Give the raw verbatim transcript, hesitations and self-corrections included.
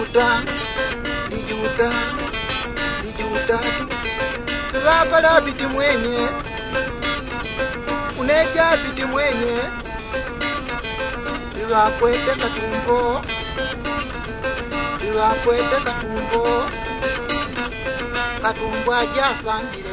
lijuta lijuta lijuta vapala piti mwenye uneja piti mwenye vakwete katumbo vakwete katumbo katumbo ajasangile